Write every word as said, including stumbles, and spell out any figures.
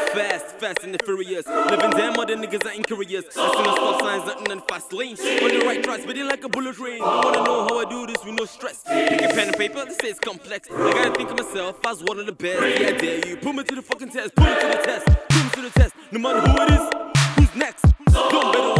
fast, fast and the furious. Living damn other niggas that ain't curious. I see no stop signs, nothing in fast lane. On the right track, spitting like a bullet train. You wanna know how I do this with no stress? Pick a pen and paper, this is complex. I gotta think of myself as one of the best. Yeah, I dare you. Put me to the fucking test, put me to the test, put me to the test. No matter who it is, who's next? Don't better